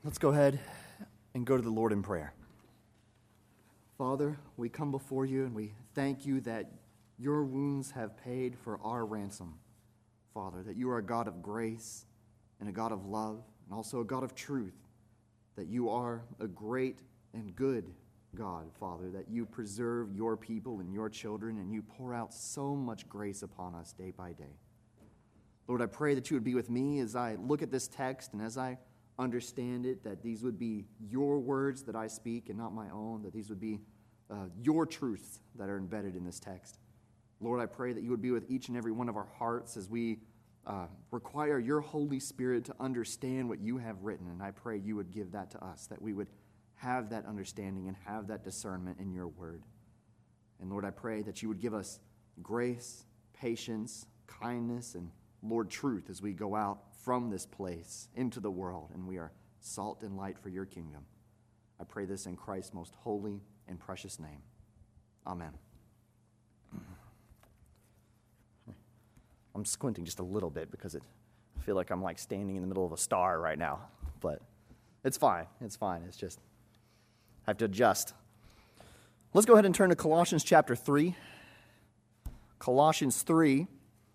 Let's go ahead and go to the Lord in prayer. Father, we come before you and we thank you that your wounds have paid for our ransom. Father, that you are a God of grace and a God of love and also a God of truth. That you are a great and good God, Father, that you preserve your people and your children and you pour out so much grace upon us day by day. Lord, I pray that you would be with me as I look at this text and as I understand it, that these would be your words that I speak and not my own, that these would be your truths that are embedded in this text. Lord, I pray that you would be with each and every one of our hearts as we require your Holy Spirit to understand what you have written, and I pray you would give that to us, that we would have that understanding and have that discernment in your word. And Lord, I pray that you would give us grace, patience, kindness, and Lord, truth as we go out from this place into the world, and we are salt and light for your kingdom. I pray this in Christ's most holy and precious name. Amen. I'm squinting just a little bit because I feel like I'm like standing in the middle of a star right now, but it's fine. It's fine. It's just, I have to adjust. Let's go ahead and turn to Colossians chapter 3. Colossians 3.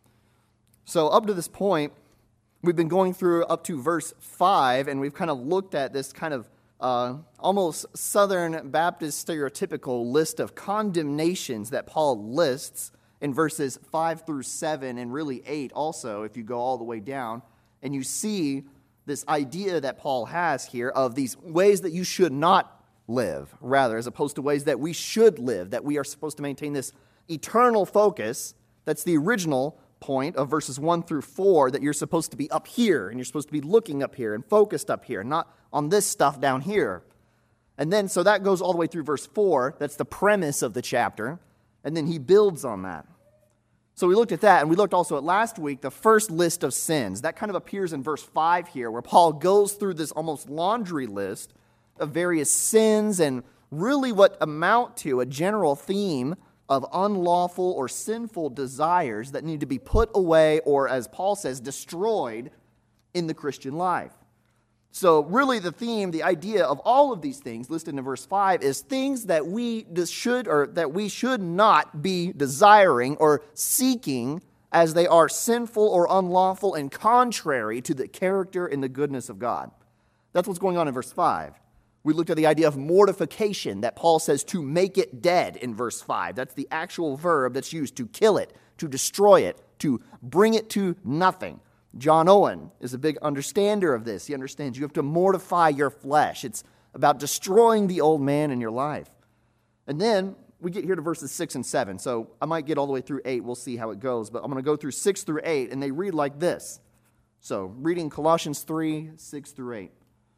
So up to this point, we've been going through up to verse 5, and we've kind of looked at this kind of almost Southern Baptist stereotypical list of condemnations that Paul lists in verses 5 through 7, and really 8 also, if you go all the way down. And you see this idea that Paul has here of these ways that you should not live, rather, as opposed to ways that we should live, that we are supposed to maintain this eternal focus. That's the original point of verses 1 through 4, that you're supposed to be up here, and you're supposed to be looking up here and focused up here, not on this stuff down here. And then, so that goes all the way through verse 4. That's the premise of the chapter. And then he builds on that. So we looked at that, and we looked also at last week, the first list of sins. That kind of appears in verse 5 here, where Paul goes through this almost laundry list of various sins and really what amount to a general theme of unlawful or sinful desires that need to be put away, or as Paul says, destroyed in the Christian life. So really the theme, the idea of all of these things listed in verse 5 is things that we should not be desiring or seeking, as they are sinful or unlawful and contrary to the character and the goodness of God. That's what's going on in verse 5. We looked at the idea of mortification that Paul says to make it dead in verse 5. That's the actual verb that's used to kill it, to destroy it, to bring it to nothing. John Owen is a big understander of this. He understands you have to mortify your flesh. It's about destroying the old man in your life. And then we get here to verses 6 and 7. So I might get all the way through 8. We'll see how it goes. But I'm going to go through 6 through 8, and they read like this. So reading Colossians 3, 6 through 8.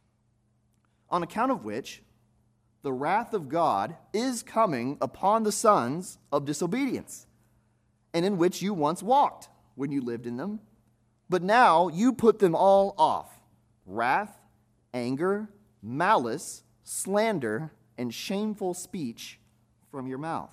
On account of which the wrath of God is coming upon the sons of disobedience, and in which you once walked when you lived in them. But now you put them all off: wrath, anger, malice, slander, and shameful speech from your mouth.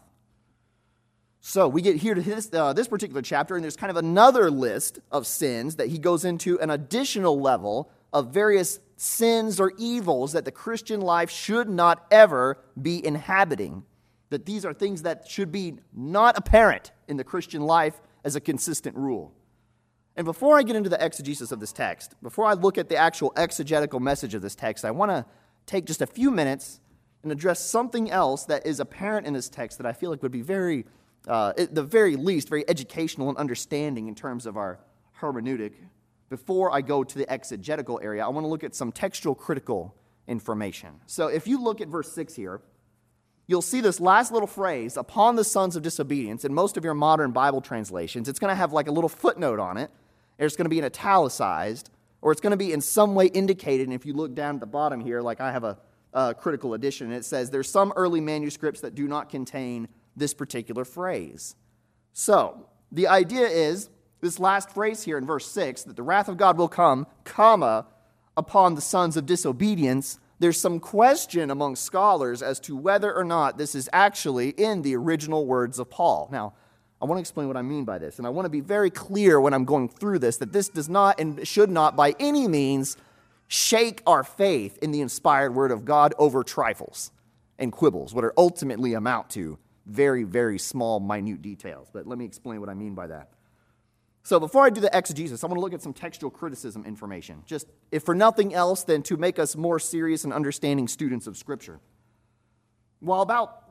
So we get here to this particular chapter, and there's kind of another list of sins that he goes into an additional level of various sins or evils that the Christian life should not ever be inhabiting. That these are things that should be not apparent in the Christian life as a consistent rule. And before I get into the exegesis of this text, before I look at the actual exegetical message of this text, I want to take just a few minutes and address something else that is apparent in this text that I feel like would be very, at the very least, very educational and understanding in terms of our hermeneutic. Before I go to the exegetical area, I want to look at some textual critical information. So if you look at verse 6 here, you'll see this last little phrase, upon the sons of disobedience. In most of your modern Bible translations, it's going to have like a little footnote on it. It's going to be in italicized, or it's going to be in some way indicated. And if you look down at the bottom here, like I have a critical edition, and it says there's some early manuscripts that do not contain this particular phrase. So the idea is, this last phrase here in verse 6, that the wrath of God will come, comma, upon the sons of disobedience, there's some question among scholars as to whether or not this is actually in the original words of Paul. Now, I want to explain what I mean by this, and I want to be very clear when I'm going through this, that this does not and should not by any means shake our faith in the inspired word of God over trifles and quibbles, what are ultimately amount to very, very small, minute details. But let me explain what I mean by that. So before I do the exegesis, I want to look at some textual criticism information, just if for nothing else than to make us more serious and understanding students of Scripture. While about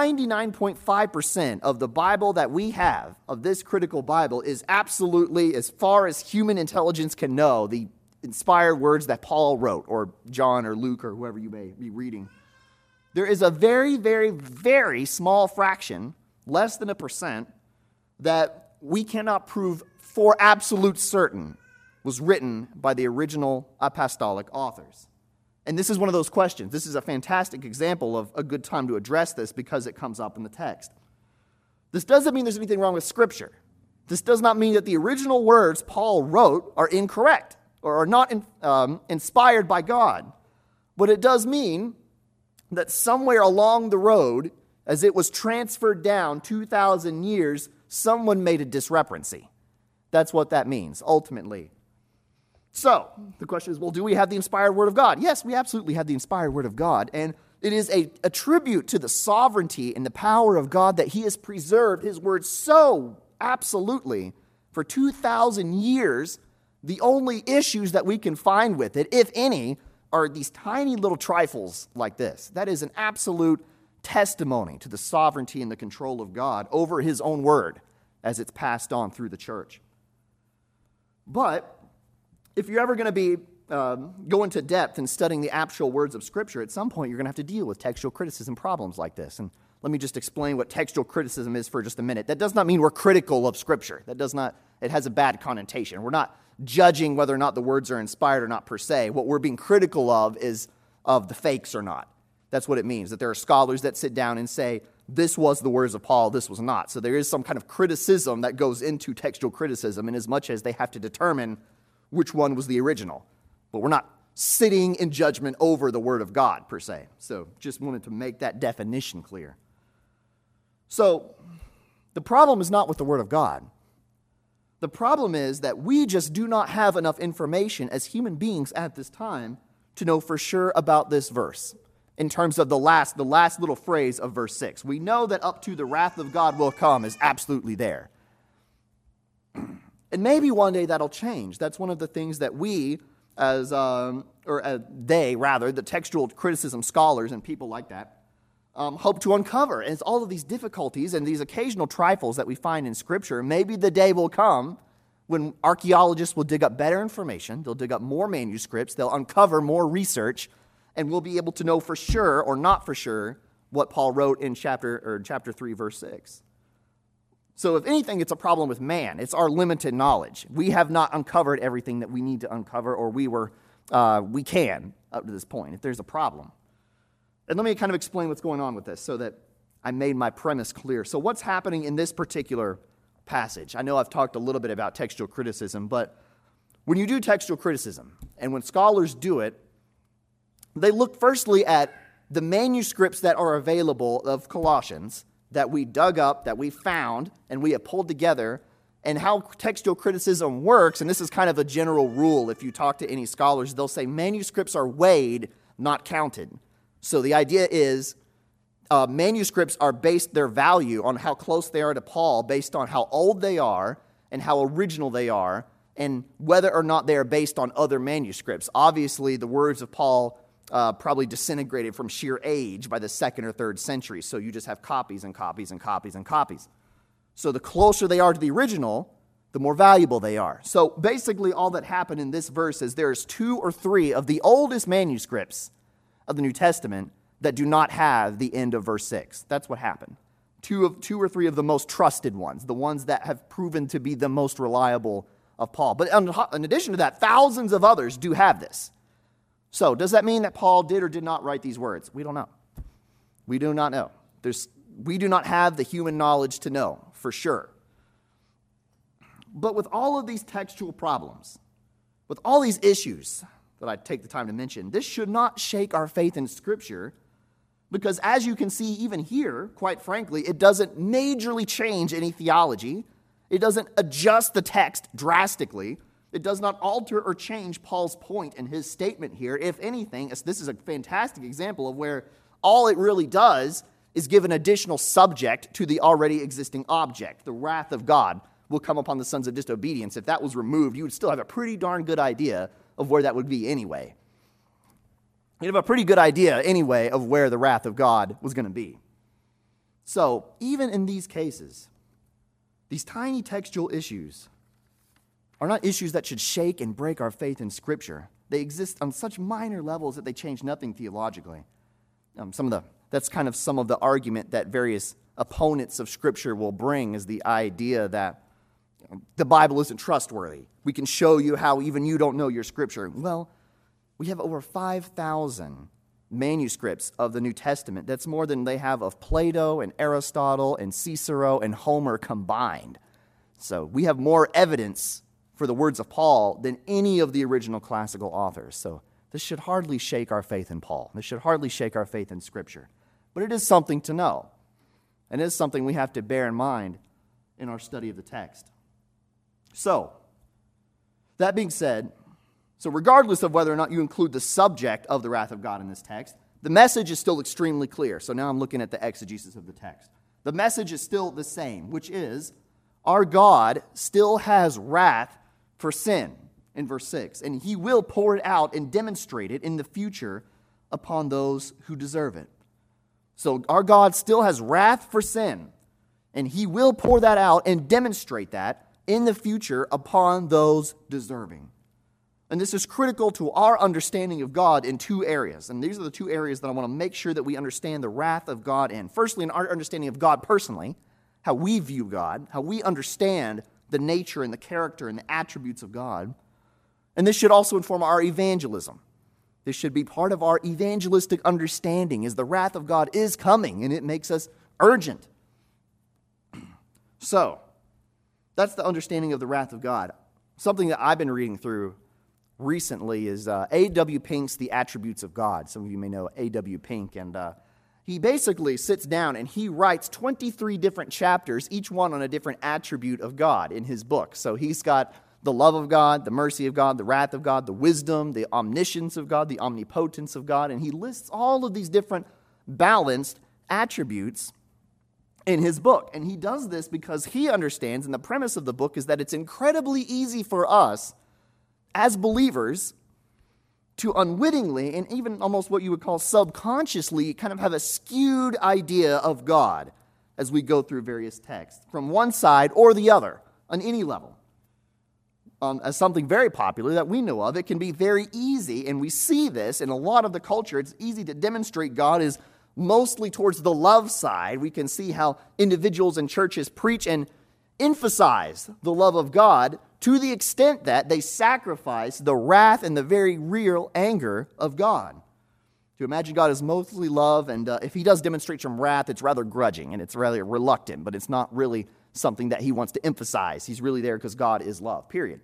99.5% of the Bible that we have, of this critical Bible, is absolutely, as far as human intelligence can know, the inspired words that Paul wrote, or John or Luke or whoever you may be reading, there is a very, very, very small fraction, less than 1%, that we cannot prove for absolute certain was written by the original apostolic authors. And this is one of those questions. This is a fantastic example of a good time to address this because it comes up in the text. This doesn't mean there's anything wrong with Scripture. This does not mean that the original words Paul wrote are incorrect or are not inspired by God. But it does mean that somewhere along the road, as it was transferred down 2,000 years, someone made a discrepancy. That's what that means, ultimately. So, the question is, well, do we have the inspired Word of God? Yes, we absolutely have the inspired Word of God. And it is a tribute to the sovereignty and the power of God that He has preserved His Word so absolutely for 2,000 years. The only issues that we can find with it, if any, are these tiny little trifles like this. That is an absolute testimony to the sovereignty and the control of God over His own Word as it's passed on through the church. But if you're ever going to be go into depth in studying the actual words of Scripture, at some point you're going to have to deal with textual criticism problems like this. And let me just explain what textual criticism is for just a minute. That does not mean we're critical of Scripture. It has a bad connotation. We're not judging whether or not the words are inspired or not per se. What we're being critical of is of the fakes or not. That's what it means, that there are scholars that sit down and say, this was the words of Paul, this was not. So there is some kind of criticism that goes into textual criticism in as much as they have to determine which one was the original. But we're not sitting in judgment over the Word of God, per se. So just wanted to make that definition clear. So the problem is not with the Word of God. The problem is that we just do not have enough information as human beings at this time to know for sure about this verse. In terms of the last little phrase of verse 6. We know that up to the wrath of God will come is absolutely there. And maybe one day that'll change. That's one of the things that we, the textual criticism scholars and people like that, hope to uncover. And it's all of these difficulties and these occasional trifles that we find in Scripture. Maybe the day will come when archaeologists will dig up better information, they'll dig up more manuscripts, they'll uncover more research, and we'll be able to know for sure or not for sure what Paul wrote in chapter 3, verse 6. So if anything, it's a problem with man. It's our limited knowledge. We have not uncovered everything that we need to uncover, or we can up to this point, if there's a problem. And let me kind of explain what's going on with this so that I made my premise clear. So what's happening in this particular passage? I know I've talked a little bit about textual criticism, but when you do textual criticism, and when scholars do it, they look firstly at the manuscripts that are available of Colossians that we dug up, that we found, and we have pulled together, and how textual criticism works. And this is kind of a general rule. If you talk to any scholars, they'll say manuscripts are weighed, not counted. So the idea is manuscripts are based their value on how close they are to Paul based on how old they are and how original they are and whether or not they are based on other manuscripts. Obviously, the words of Paul probably disintegrated from sheer age by the 2nd or 3rd century. So you just have copies and copies and copies and copies. So the closer they are to the original, the more valuable they are. So basically all that happened in this verse is there's 2 or 3 of the oldest manuscripts of the New Testament that do not have the end of verse 6. That's what happened. 2 or 3 of the most trusted ones, the ones that have proven to be the most reliable of Paul. But in addition to that, thousands of others do have this. So, does that mean that Paul did or did not write these words? We don't know. We do not know. We do not have the human knowledge to know for sure. But with all of these textual problems, with all these issues that I take the time to mention, this should not shake our faith in Scripture because as you can see even here, quite frankly, it doesn't majorly change any theology. It doesn't adjust the text drastically. It does not alter or change Paul's point in his statement here. If anything, this is a fantastic example of where all it really does is give an additional subject to the already existing object. The wrath of God will come upon the sons of disobedience. If that was removed, you would still have a pretty darn good idea of where that would be anyway. You'd have a pretty good idea anyway of where the wrath of God was going to be. So, even in these cases, these tiny textual issues are not issues that should shake and break our faith in Scripture. They exist on such minor levels that they change nothing theologically. That's kind of some of the argument that various opponents of Scripture will bring, is the idea that the Bible isn't trustworthy. We can show you how even you don't know your Scripture. Well, we have over 5,000 manuscripts of the New Testament. That's more than they have of Plato and Aristotle and Cicero and Homer combined. So we have more evidence for the words of Paul than any of the original classical authors. So this should hardly shake our faith in Paul. This should hardly shake our faith in Scripture. But it is something to know. And it is something we have to bear in mind in our study of the text. So, that being said, regardless of whether or not you include the subject of the wrath of God in this text, the message is still extremely clear. So now I'm looking at the exegesis of the text. The message is still the same, which is, our God still has wrath for sin, in verse 6, and He will pour it out and demonstrate it in the future upon those who deserve it. So our God still has wrath for sin, and He will pour that out and demonstrate that in the future upon those deserving. And this is critical to our understanding of God in two areas. And these are the two areas that I want to make sure that we understand the wrath of God in. Firstly, in our understanding of God personally, how we view God, how we understand the nature and the character and the attributes of God. And this should also inform our evangelism. This should be part of our evangelistic understanding, is the wrath of God is coming, and it makes us urgent. So, that's the understanding of the wrath of God. Something that I've been reading through recently is A.W. Pink's The Attributes of God. Some of you may know A.W. Pink, and he basically sits down and he writes 23 different chapters, each one on a different attribute of God in his book. So he's got the love of God, the mercy of God, the wrath of God, the wisdom, the omniscience of God, the omnipotence of God, and he lists all of these different balanced attributes in his book. And he does this because he understands, and the premise of the book is that it's incredibly easy for us as believers to unwittingly, and even almost what you would call subconsciously, kind of have a skewed idea of God as we go through various texts, from one side or the other, on any level. As something very popular that we know of, it can be very easy, and we see this in a lot of the culture, it's easy to demonstrate God is mostly towards the love side. We can see how individuals and churches preach and emphasize the love of God to the extent that they sacrifice the wrath and the very real anger of God. To imagine God is mostly love, and if He does demonstrate some wrath, it's rather grudging, and it's rather reluctant, but it's not really something that He wants to emphasize. He's really there because God is love, period.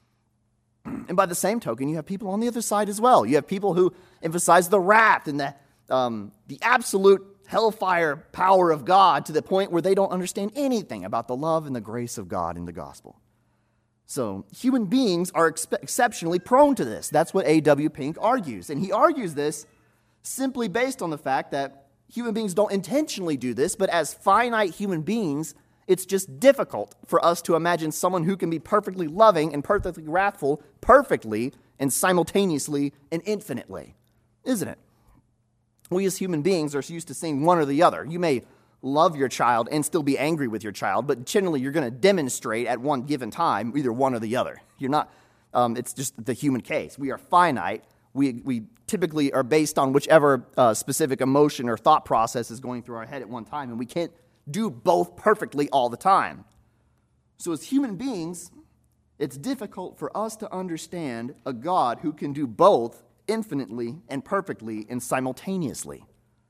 And by the same token, you have people on the other side as well. You have people who emphasize the wrath and the absolute hellfire power of God to the point where they don't understand anything about the love and the grace of God in the gospel. So human beings are exceptionally prone to this. That's what A.W. Pink argues. And he argues this simply based on the fact that human beings don't intentionally do this, but as finite human beings, it's just difficult for us to imagine someone who can be perfectly loving and perfectly wrathful perfectly and simultaneously and infinitely, isn't it? We as human beings are used to seeing one or the other. You may love your child and still be angry with your child, but generally you're going to demonstrate at one given time either one or the other. You're not. It's just the human case. We are finite. We typically are based on whichever specific emotion or thought process is going through our head at one time, and we can't do both perfectly all the time. So as human beings, it's difficult for us to understand a God who can do both infinitely and perfectly and simultaneously.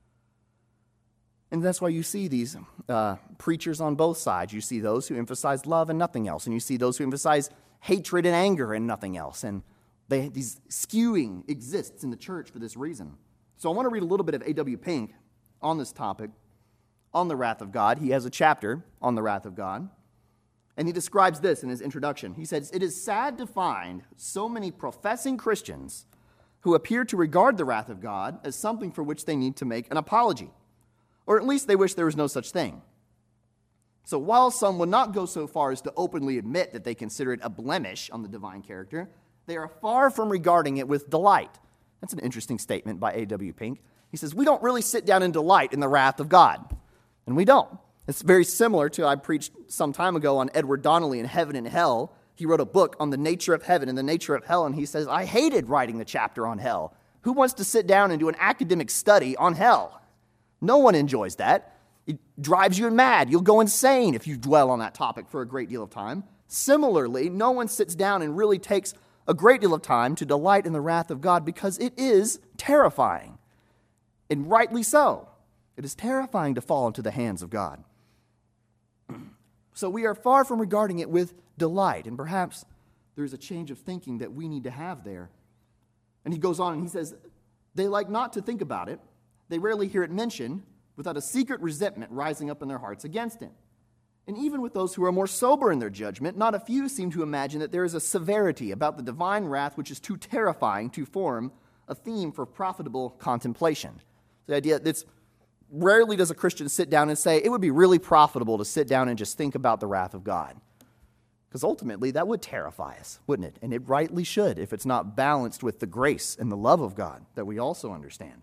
And that's why you see these preachers on both sides. You see those who emphasize love and nothing else, and you see those who emphasize hatred and anger and nothing else. And these skewing exists in the church for this reason. So I want to read a little bit of A.W. Pink on this topic, on the wrath of God. He has a chapter on the wrath of God. And he describes this in his introduction. He says, "It is sad to find so many professing Christians who appear to regard the wrath of God as something for which they need to make an apology, or at least they wish there was no such thing. So while some would not go so far as to openly admit that they consider it a blemish on the divine character, they are far from regarding it with delight." That's an interesting statement by A.W. Pink. He says, we don't really sit down and delight in the wrath of God. And we don't. It's very similar to, I preached some time ago on Edward Donnelly in Heaven and Hell. He wrote a book on the nature of heaven and the nature of hell, and he says, I hated writing the chapter on hell. Who wants to sit down and do an academic study on hell? No one enjoys that. It drives you mad. You'll go insane if you dwell on that topic for a great deal of time. Similarly, no one sits down and really takes a great deal of time to delight in the wrath of God because it is terrifying. And rightly so. It is terrifying to fall into the hands of God. So we are far from regarding it with delight, and perhaps there is a change of thinking that we need to have there. And he goes on and he says, they like not to think about it. They rarely hear it mentioned without a secret resentment rising up in their hearts against it. And even with those who are more sober in their judgment, not a few seem to imagine that there is a severity about the divine wrath which is too terrifying to form a theme for profitable contemplation. The idea that rarely does a Christian sit down and say, it would be really profitable to sit down and just think about the wrath of God. Because ultimately, that would terrify us, wouldn't it? And it rightly should, if it's not balanced with the grace and the love of God that we also understand.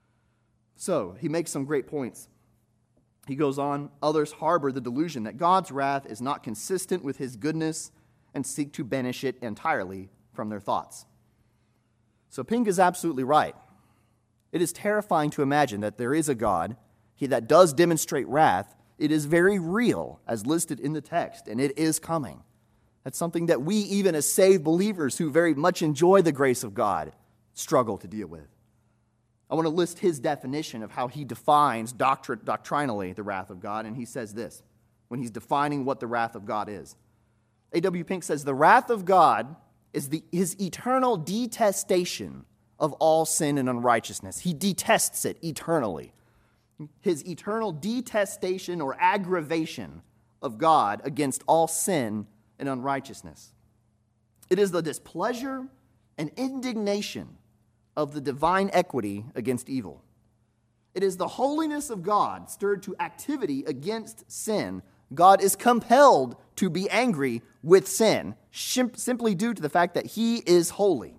So, he makes some great points. He goes on, others harbor the delusion that God's wrath is not consistent with his goodness and seek to banish it entirely from their thoughts. So Pink is absolutely right. It is terrifying to imagine that there is a God that does demonstrate wrath. It is very real, as listed in the text, and it is coming. That's something that we, even as saved believers who very much enjoy the grace of God, struggle to deal with. I want to list his definition of how he defines doctrinally the wrath of God, and he says this, when he's defining what the wrath of God is. A.W. Pink says, the wrath of God is his eternal detestation of all sin and unrighteousness. He detests it eternally. His eternal detestation or aggravation of God against all sin and unrighteousness. It is the displeasure and indignation of the divine equity against evil. It is the holiness of God stirred to activity against sin. God is compelled to be angry with sin, simply due to the fact that he is holy.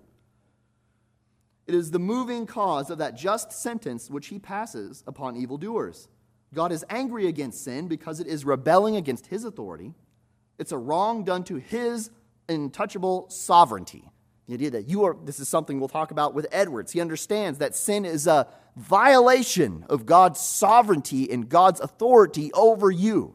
It is the moving cause of that just sentence which he passes upon evildoers. God is angry against sin because it is rebelling against his authority. It's a wrong done to his untouchable sovereignty. The idea that this is something we'll talk about with Edwards. He understands that sin is a violation of God's sovereignty and God's authority over you.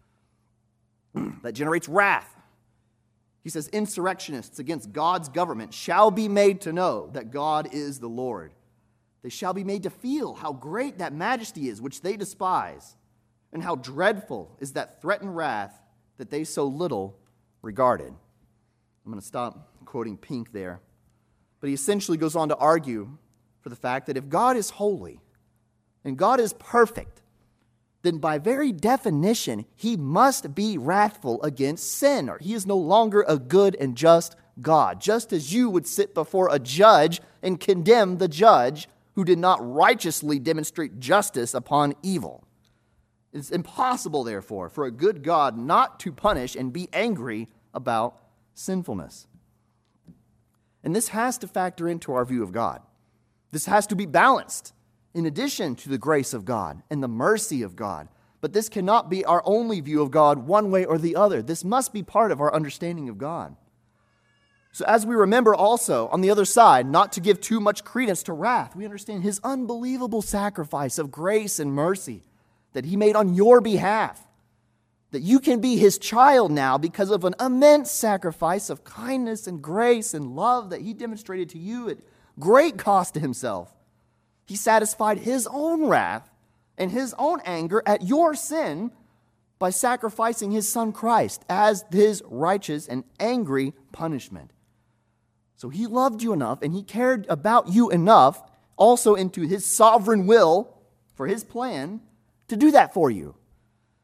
That generates wrath. He says, insurrectionists against God's government shall be made to know that God is the Lord. They shall be made to feel how great that majesty is which they despise, and how dreadful is that threatened wrath that they so little regarded. I'm going to stop quoting Pink there. But he essentially goes on to argue for the fact that if God is holy and God is perfect, then by very definition, he must be wrathful against sin, or he is no longer a good and just God. Just as you would sit before a judge and condemn the judge who did not righteously demonstrate justice upon evil. It's impossible, therefore, for a good God not to punish and be angry about sinfulness. And this has to factor into our view of God. This has to be balanced in addition to the grace of God and the mercy of God. But this cannot be our only view of God one way or the other. This must be part of our understanding of God. So as we remember also, on the other side, not to give too much credence to wrath, we understand his unbelievable sacrifice of grace and mercy that he made on your behalf. That you can be his child now because of an immense sacrifice of kindness and grace and love that he demonstrated to you at great cost to himself. He satisfied his own wrath and his own anger at your sin by sacrificing his son Christ as his righteous and angry punishment. So he loved you enough and he cared about you enough also into his sovereign will for his plan to do that for you.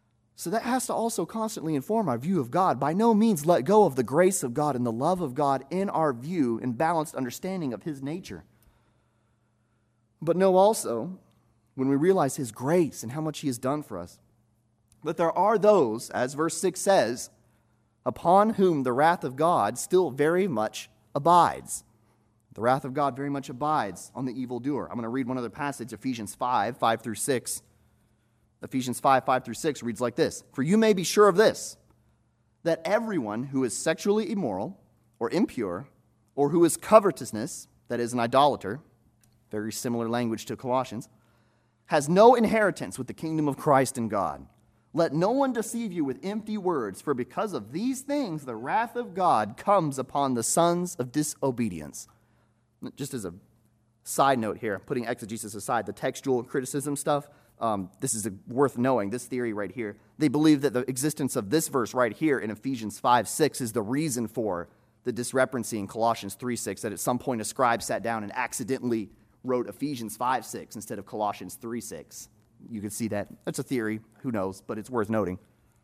So that has to also constantly inform our view of God. By no means let go of the grace of God and the love of God in our view and balanced understanding of His nature. But know also, when we realize His grace and how much He has done for us, that there are those, as verse 6 says, upon whom the wrath of God still very much abides. The wrath of God very much abides on the evildoer. I'm going to read one other passage, Ephesians 5, 5 through 6. Ephesians 5, 5 through 6 reads like this: For you may be sure of this, that everyone who is sexually immoral or impure, or who is covetousness, that is an idolater, very similar language to Colossians, has no inheritance with the kingdom of Christ and God. Let no one deceive you with empty words, for because of these things the wrath of God comes upon the sons of disobedience. Just as a side note here, putting exegesis aside, the textual criticism stuff, this is worth knowing, this theory right here. They believe that the existence of this verse right here in Ephesians 5, 6 is the reason for the discrepancy in Colossians 3, 6, that at some point a scribe sat down and accidentally wrote Ephesians 5, 6 instead of Colossians 3, 6. You can see that. That's a theory. Who knows? But it's worth noting.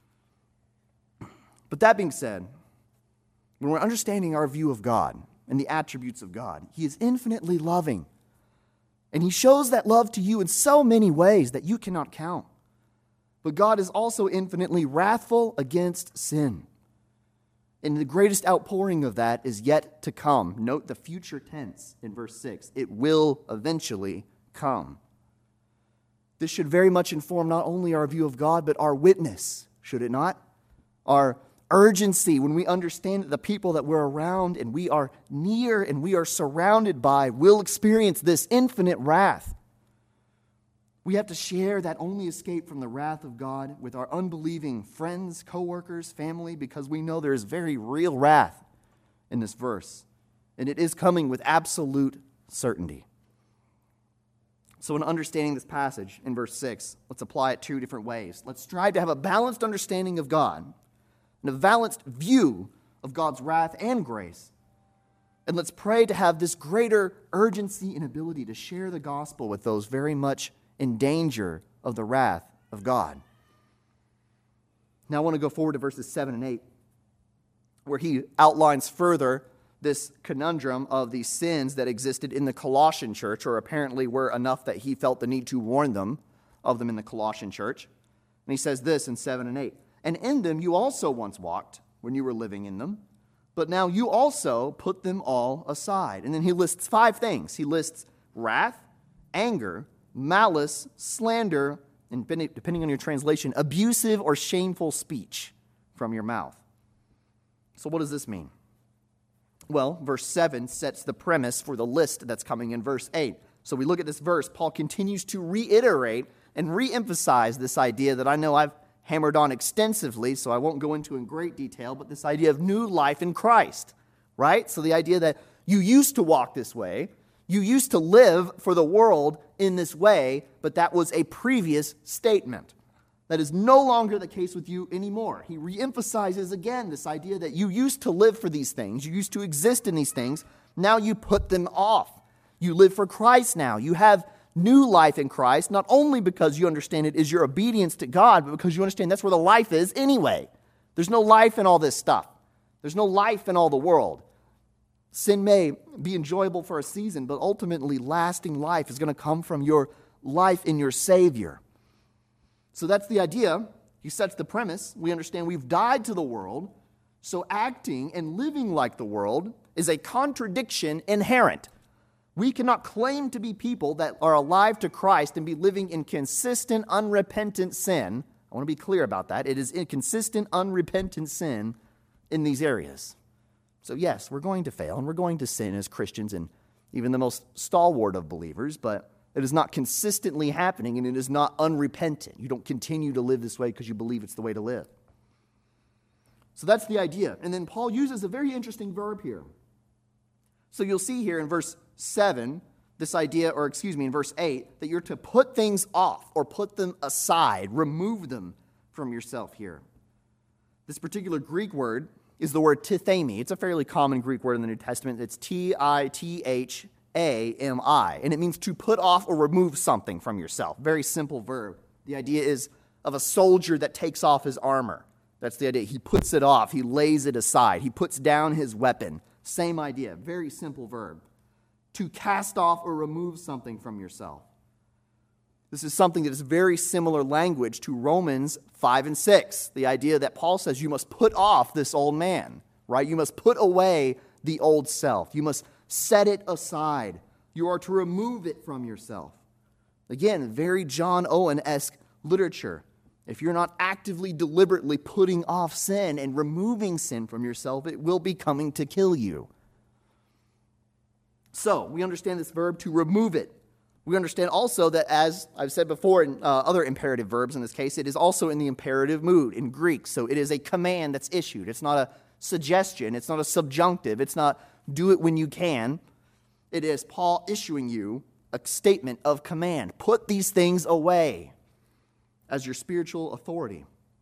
But that being said, when we're understanding our view of God and the attributes of God, He is infinitely loving. And He shows that love to you in so many ways that you cannot count. But God is also infinitely wrathful against sin. And the greatest outpouring of that is yet to come. Note the future tense in verse 6. It will eventually come. This should very much inform not only our view of God, but our witness, should it not? Our urgency when we understand that the people that we're around and we are near and we are surrounded by will experience this infinite wrath. We have to share that only escape from the wrath of God with our unbelieving friends, coworkers, family, because we know there is very real wrath in this verse, and it is coming with absolute certainty. So in understanding this passage in verse 6, let's apply it two different ways. Let's strive to have a balanced understanding of God and a balanced view of God's wrath and grace. And let's pray to have this greater urgency and ability to share the gospel with those very much in danger of the wrath of God. Now I want to go forward to verses 7 and 8, where he outlines further this conundrum of the sins that existed in the Colossian church, or apparently were enough that he felt the need to warn them of them in the Colossian church. And he says this in 7 and 8. And in them you also once walked when you were living in them, but now you also put them all aside. And then he lists 5 things. He lists wrath, anger, malice, slander, and depending on your translation, abusive or shameful speech from your mouth. So what does this mean? Well, verse 7 sets the premise for the list that's coming in verse 8. So we look at this verse, Paul continues to reiterate and reemphasize this idea that I know I've hammered on extensively, so I won't go into in great detail, but this idea of new life in Christ, right? So the idea that you used to walk this way, you used to live for the world in this way, but that was a previous statement. That is no longer the case with you anymore. He reemphasizes again this idea that you used to live for these things, you used to exist in these things, now you put them off. You live for Christ now. You have new life in Christ, not only because you understand it is your obedience to God, but because you understand that's where the life is anyway. There's no life in all this stuff. There's no life in all the world. Sin may be enjoyable for a season, but ultimately lasting life is going to come from your life in your Savior. So that's the idea. He sets the premise. We understand we've died to the world, so acting and living like the world is a contradiction inherent. We cannot claim to be people that are alive to Christ and be living in consistent, unrepentant sin. I want to be clear about that. It is inconsistent, unrepentant sin in these areas. So yes, we're going to fail and we're going to sin as Christians and even the most stalwart of believers, but it is not consistently happening and it is not unrepentant. You don't continue to live this way because you believe it's the way to live. So that's the idea. And then Paul uses a very interesting verb here. So you'll see here in verse 7, this idea, in verse 8, that you're to put things off or put them aside, remove them from yourself here. This particular Greek word is the word tithemi. It's a fairly common Greek word in the New Testament. It's tithami, and it means to put off or remove something from yourself. Very simple verb. The idea is of a soldier that takes off his armor. That's the idea. He puts it off. He lays it aside. He puts down his weapon. Same idea. Very simple verb. To cast off or remove something from yourself. This is something that is very similar language to Romans 5 and 6. The idea that Paul says you must put off this old man, right? You must put away the old self. You must set it aside. You are to remove it from yourself. Again, very John Owen-esque literature. If you're not actively, deliberately putting off sin and removing sin from yourself, it will be coming to kill you. So, we understand this verb to remove it. We understand also that, as I've said before in other imperative verbs in this case, it is also in the imperative mood in Greek. So it is a command that's issued. It's not a suggestion. It's not a subjunctive. It's not do it when you can. It is Paul issuing you a statement of command. Put these things away as your spiritual authority.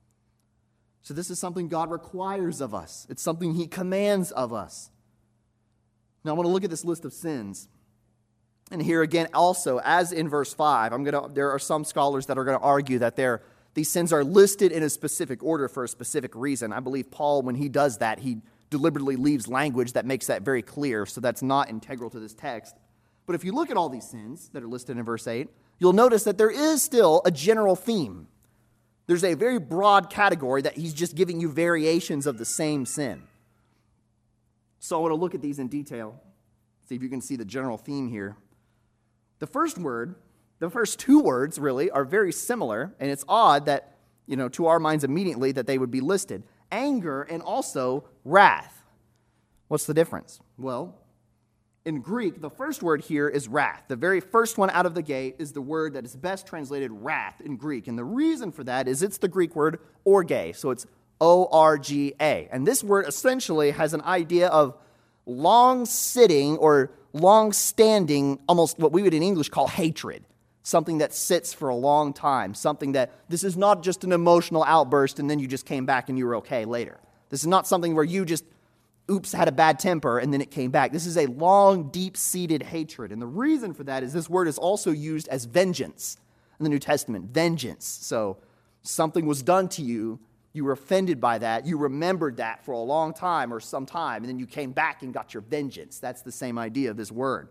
So this is something God requires of us. It's something he commands of us. Now I want to look at this list of sins. And here again also, as in verse 5, there are some scholars that are going to argue that these sins are listed in a specific order for a specific reason. I believe Paul, when he does that, he deliberately leaves language that makes that very clear, so that's not integral to this text. But if you look at all these sins that are listed in verse 8, you'll notice that there is still a general theme. There's a very broad category that he's just giving you variations of the same sin. So I want to look at these in detail, see if you can see the general theme here. The first two words really are very similar, and it's odd that, to our minds immediately that they would be listed. Anger and also wrath. What's the difference? Well, in Greek, the first word here is wrath. The very first one out of the gate is the word that is best translated wrath in Greek. And the reason for that is it's the Greek word orge. So it's O-R-G-A. And this word essentially has an idea of long-sitting or long-standing, almost what we would in English call hatred. Something that sits for a long time. Something that, this is not just an emotional outburst and then you just came back and you were okay later. This is not something where you just, had a bad temper and then it came back. This is a long, deep-seated hatred. And the reason for that is this word is also used as vengeance in the New Testament. Vengeance. So something was done to you. You were offended by that. You remembered that for a long time or some time, and then you came back and got your vengeance. That's the same idea of this word.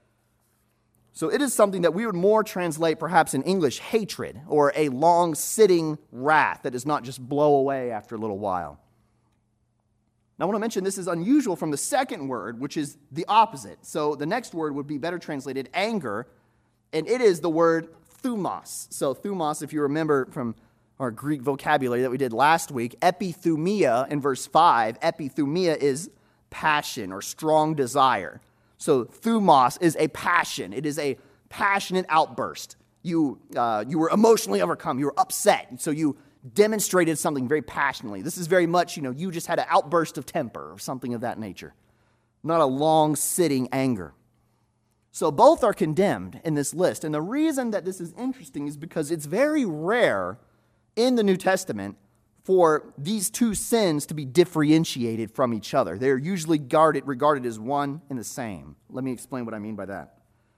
So it is something that we would more translate perhaps in English hatred or a long-sitting wrath that does not just blow away after a little while. Now I want to mention this is unusual from the second word, which is the opposite. So the next word would be better translated anger, and it is the word thumos. So thumos, if you remember from our Greek vocabulary that we did last week, epithumia in verse 5, epithumia is passion or strong desire. So thumos is a passion. It is a passionate outburst. You were emotionally overcome. You were upset. And so you demonstrated something very passionately. This is very much, you just had an outburst of temper or something of that nature. Not a long-sitting anger. So both are condemned in this list. And the reason that this is interesting is because it's very rare in the New Testament for these two sins to be differentiated from each other. They're usually regarded as one and the same. Let me explain what I mean by that.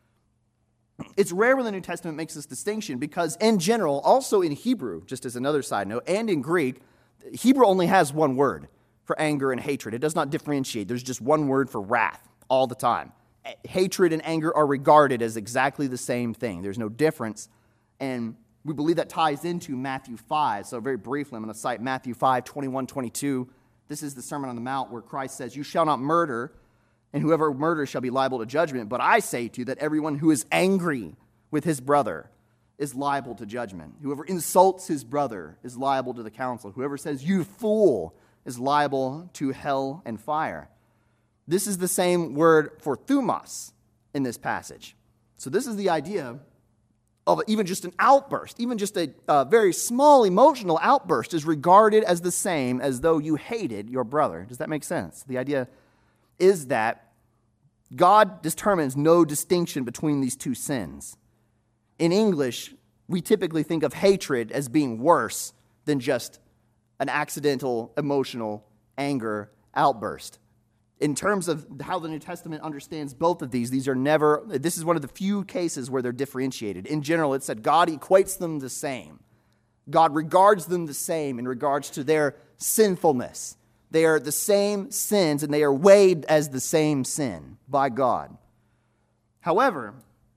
It's rare when the New Testament makes this distinction because in general, also in Hebrew, just as another side note, and in Greek, Hebrew only has one word for anger and hatred. It does not differentiate. There's just one word for wrath all the time. Hatred and anger are regarded as exactly the same thing. There's no difference. And we believe that ties into Matthew 5. So very briefly, I'm going to cite Matthew 5, 21, 22. This is the Sermon on the Mount where Christ says, "You shall not murder, and whoever murders shall be liable to judgment. But I say to you that everyone who is angry with his brother is liable to judgment. Whoever insults his brother is liable to the council. Whoever says, 'You fool,' is liable to hell and fire." This is the same word for thumos in this passage. So this is the idea of even just an outburst, even just a very small emotional outburst is regarded as the same as though you hated your brother. Does that make sense? The idea is that God determines no distinction between these two sins. In English, we typically think of hatred as being worse than just an accidental emotional anger outburst. In terms of how the New Testament understands both of these is one of the few cases where they're differentiated. In general, it said God equates them the same. God regards them the same in regards to their sinfulness. They are the same sins, and they are weighed as the same sin by God. However,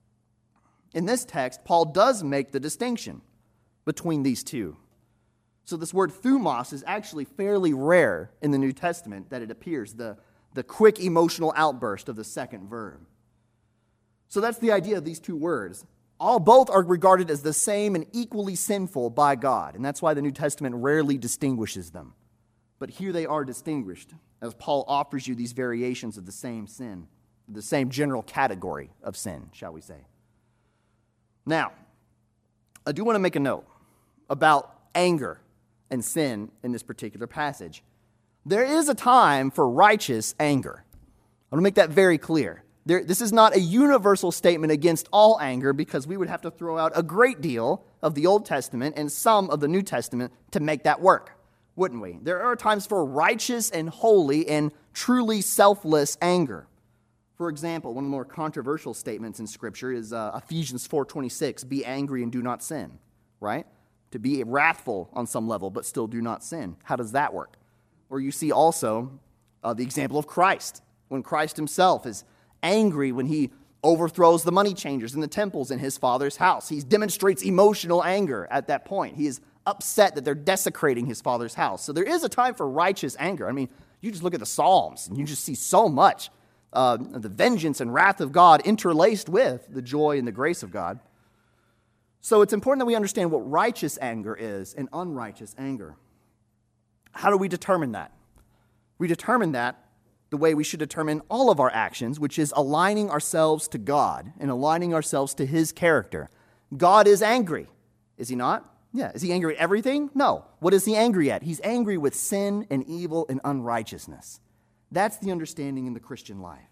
in this text, Paul does make the distinction between these two. So this word thumos is actually fairly rare in the New Testament that it appears, the quick emotional outburst of the second verb. So that's the idea of these two words. Both are regarded as the same and equally sinful by God, and that's why the New Testament rarely distinguishes them. But here they are distinguished, as Paul offers you these variations of the same sin, the same general category of sin, shall we say. Now, I do want to make a note about anger and sin in this particular passage. There is a time for righteous anger. I want to make that very clear. This is not a universal statement against all anger, because we would have to throw out a great deal of the Old Testament and some of the New Testament to make that work, wouldn't we? There are times for righteous and holy and truly selfless anger. For example, one of the more controversial statements in Scripture is Ephesians 4:26, be angry and do not sin, right? To be wrathful on some level, but still do not sin. How does that work? Or you see also the example of Christ, when Christ himself is angry when he overthrows the money changers in the temples in his Father's house. He demonstrates emotional anger at that point. He is upset that they're desecrating his Father's house. So there is a time for righteous anger. I mean, you just look at the Psalms and you just see so much the vengeance and wrath of God interlaced with the joy and the grace of God. So it's important that we understand what righteous anger is and unrighteous anger. How do we determine that? We determine that the way we should determine all of our actions, which is aligning ourselves to God and aligning ourselves to his character. God is angry, is he not? Yeah. Is he angry at everything? No. What is he angry at? He's angry with sin and evil and unrighteousness. That's the understanding in the Christian life.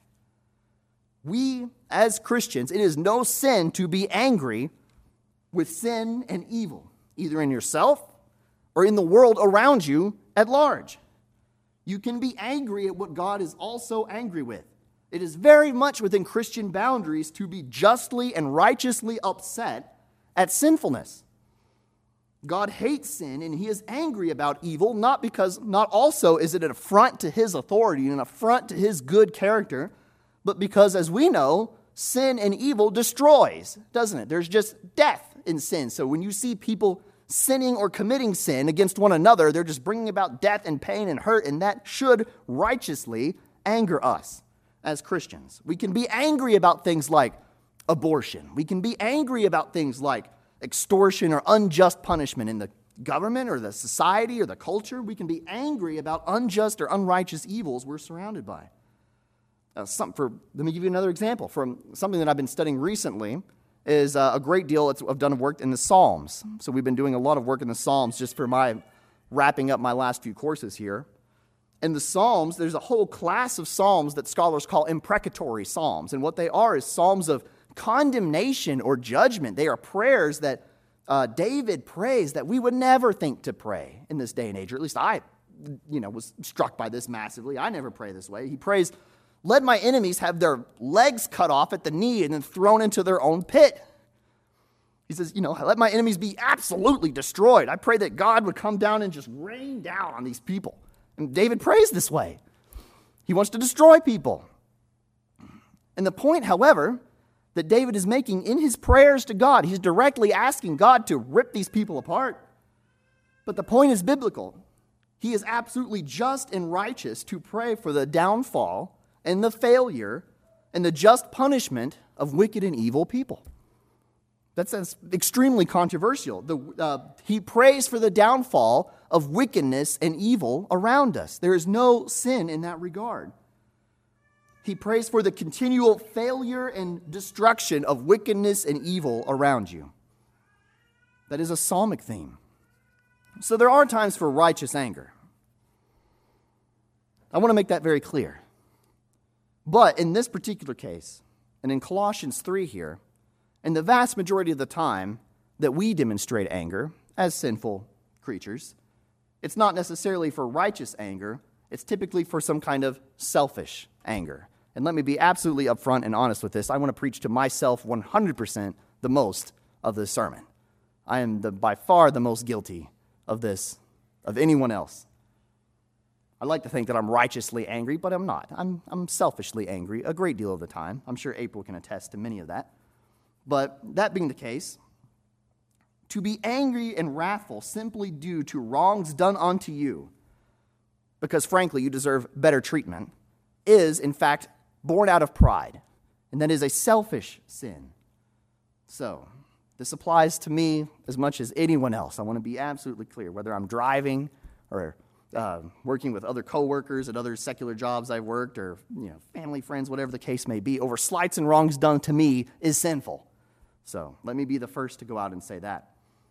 We, as Christians, it is no sin to be angry with sin and evil, either in yourself or in the world around you at large. You can be angry at what God is also angry with. It is very much within Christian boundaries to be justly and righteously upset at sinfulness. God hates sin and he is angry about evil, not also is it an affront to his authority and an affront to his good character, but because, as we know, sin and evil destroys, doesn't it? There's just death in sin. So when you see people sinning or committing sin against one another, they're just bringing about death and pain and hurt, and that should righteously anger us as Christians. We can be angry about things like abortion. We can be angry about things like extortion or unjust punishment in the government or the society or the culture. We can be angry about unjust or unrighteous evils we're surrounded by. Let me give you another example from something that I've been studying recently. Is a great deal I've done work in the Psalms. So we've been doing a lot of work in the Psalms just for my wrapping up my last few courses here. In the Psalms, there's a whole class of Psalms that scholars call imprecatory Psalms. And what they are is Psalms of condemnation or judgment. They are prayers that David prays that we would never think to pray in this day and age. Or at least I was struck by this massively. I never pray this way. He prays, let my enemies have their legs cut off at the knee and then thrown into their own pit. He says, let my enemies be absolutely destroyed. I pray that God would come down and just rain down on these people. And David prays this way. He wants to destroy people. And the point, however, that David is making in his prayers to God, he's directly asking God to rip these people apart. But the point is biblical. He is absolutely just and righteous to pray for the downfall and the failure and the just punishment of wicked and evil people. That's extremely controversial. He prays for the downfall of wickedness and evil around us. There is no sin in that regard. He prays for the continual failure and destruction of wickedness and evil around you. That is a psalmic theme. So there are times for righteous anger. I want to make that very clear. But in this particular case, and in Colossians 3 here, and the vast majority of the time that we demonstrate anger as sinful creatures, it's not necessarily for righteous anger, it's typically for some kind of selfish anger. And let me be absolutely upfront and honest with this. I want to preach to myself 100% the most of this sermon. I am by far the most guilty of this, of anyone else. I like to think that I'm righteously angry, but I'm not. I'm selfishly angry a great deal of the time. I'm sure April can attest to many of that. But that being the case, to be angry and wrathful simply due to wrongs done unto you, because frankly you deserve better treatment, is in fact born out of pride, and that is a selfish sin. So, this applies to me as much as anyone else. I want to be absolutely clear, whether I'm driving or working with other coworkers at other secular jobs I've worked, or family, friends, whatever the case may be, over slights and wrongs done to me is sinful. So, let me be the first to go out and say that.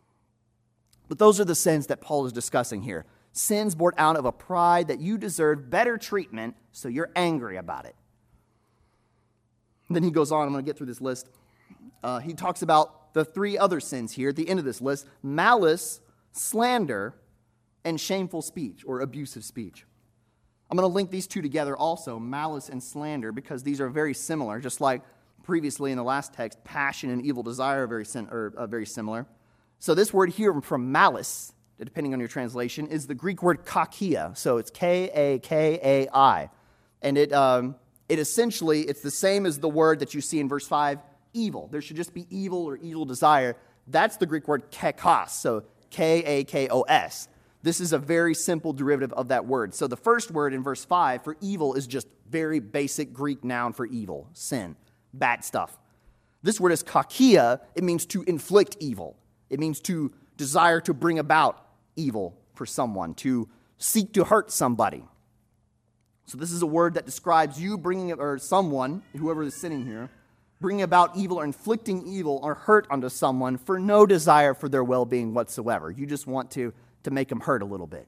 But those are the sins that Paul is discussing here. Sins born out of a pride that you deserve better treatment, so you're angry about it. And then he goes on, I'm going to get through this list. He talks about the three other sins here at the end of this list: malice, slander, and shameful speech or abusive speech. I'm going to link these two together also, malice and slander, because these are very similar. Just like previously in the last text, passion and evil desire are very similar. So this word here from malice, depending on your translation, is the Greek word kakia. So it's K-A-K-A-I. And it essentially, it's the same as the word that you see in verse 5, evil. There should just be evil or evil desire. That's the Greek word kekos, so K-A-K-O-S. This is a very simple derivative of that word. So the first word in verse 5 for evil is just very basic Greek noun for evil, sin, bad stuff. This word is kakia. It means to inflict evil. It means to desire to bring about evil for someone, to seek to hurt somebody. So this is a word that describes you or someone, whoever is sitting here, bringing about evil or inflicting evil or hurt onto someone for no desire for their well-being whatsoever. You just want to make them hurt a little bit.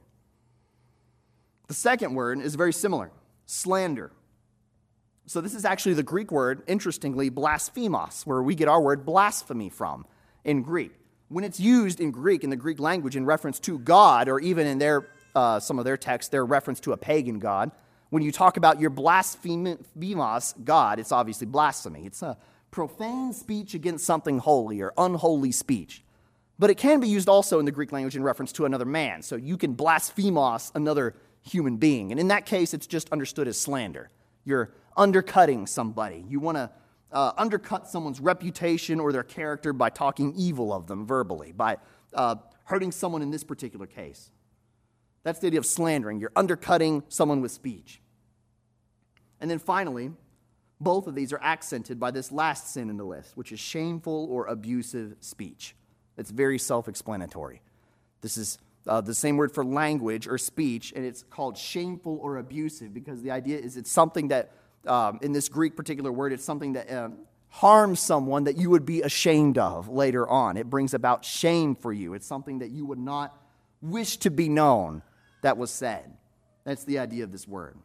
The second word is very similar, slander. So this is actually the Greek word, interestingly, blasphemos, where we get our word blasphemy from in Greek. When it's used in Greek, in the Greek language, in reference to God, or even in some of their texts, their reference to a pagan god, when you talk about your blasphemos God, it's obviously blasphemy. It's a profane speech against something holy or unholy speech. But it can be used also in the Greek language in reference to another man. So you can blasphemos another human being. And in that case, it's just understood as slander. You're undercutting somebody. You want to undercut someone's reputation or their character by talking evil of them verbally, by hurting someone in this particular case. That's the idea of slandering. You're undercutting someone with speech. And then finally, both of these are accented by this last sin in the list, which is shameful or abusive speech. It's very self-explanatory. This is the same word for language or speech, and it's called shameful or abusive because the idea is it's something that, in this Greek particular word, it's something that harms someone that you would be ashamed of later on. It brings about shame for you. It's something that you would not wish to be known that was said. That's the idea of this word.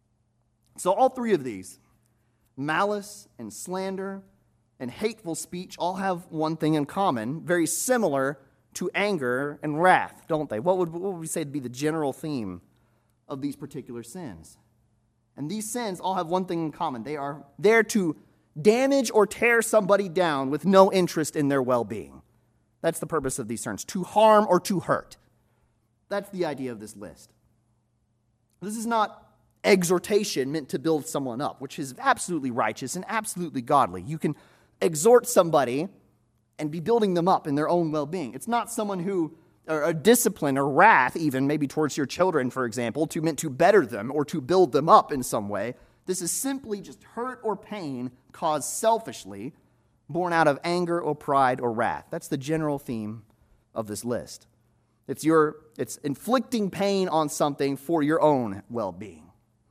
So all three of these, malice and slander and hateful speech, all have one thing in common, very similar to anger and wrath, don't they? What would we say would be the general theme of these particular sins? And these sins all have one thing in common. They are there to damage or tear somebody down with no interest in their well-being. That's the purpose of these sins, to harm or to hurt. That's the idea of this list. This is not exhortation meant to build someone up, which is absolutely righteous and absolutely godly. You can exhort somebody and be building them up in their own well-being. It's not someone who, or a discipline or wrath even, maybe towards your children, for example, meant to better them or to build them up in some way. This is simply just hurt or pain caused selfishly, born out of anger or pride or wrath. That's the general theme of this list. It's inflicting pain on something for your own well-being.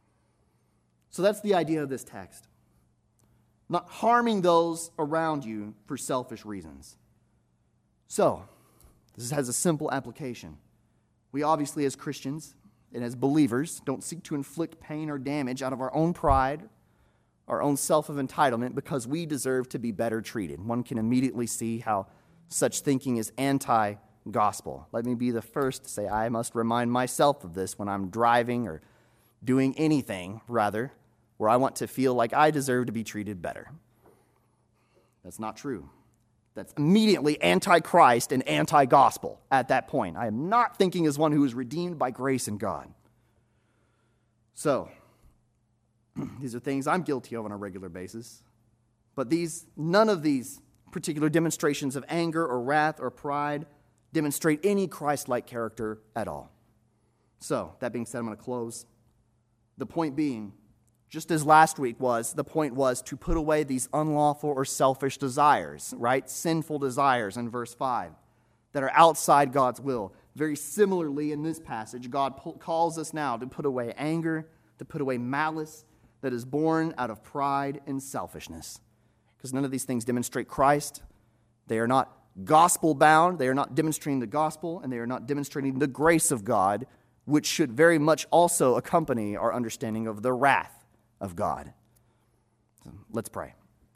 So that's the idea of this text. Not harming those around you for selfish reasons. So, this has a simple application. We obviously, as Christians and as believers, don't seek to inflict pain or damage out of our own pride, our own self of entitlement, because we deserve to be better treated. One can immediately see how such thinking is anti-gospel. Let me be the first to say I must remind myself of this when I'm driving or doing anything, rather, where I want to feel like I deserve to be treated better. That's not true. that's immediately anti-Christ and anti-gospel at that point. I am not thinking as one who is redeemed by grace in God. So, these are things I'm guilty of on a regular basis. But none of these particular demonstrations of anger or wrath or pride demonstrate any Christ-like character at all. So, that being said, I'm going to close. The point being, just as last week was, the point was to put away these unlawful or selfish desires, right? Sinful desires in verse 5 that are outside God's will. Very similarly, in this passage, God calls us now to put away anger, to put away malice that is born out of pride and selfishness. Because none of these things demonstrate Christ. They are not gospel-bound. They are not demonstrating the gospel, and they are not demonstrating the grace of God, which should very much also accompany our understanding of the wrath of God. So let's pray.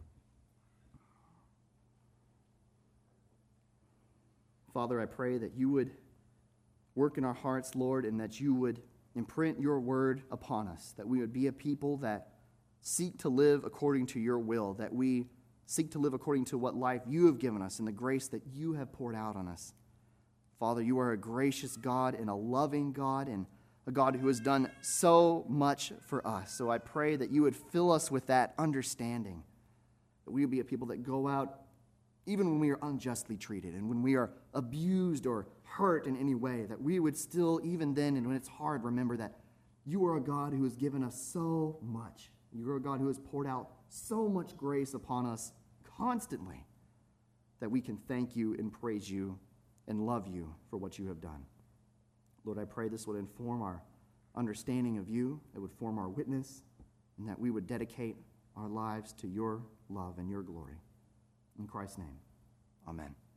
Father, I pray that you would work in our hearts, Lord, and that you would imprint your word upon us, that we would be a people that seek to live according to your will, that we seek to live according to what life you have given us and the grace that you have poured out on us. Father, you are a gracious God and a loving God and a God who has done so much for us. So I pray that you would fill us with that understanding, that we would be a people that go out even when we are unjustly treated and when we are abused or hurt in any way, that we would still, even then and when it's hard, remember that you are a God who has given us so much. You are a God who has poured out so much grace upon us constantly that we can thank you and praise you and love you for what you have done. Lord, I pray this would inform our understanding of you, it would form our witness, and that we would dedicate our lives to your love and your glory. In Christ's name, amen.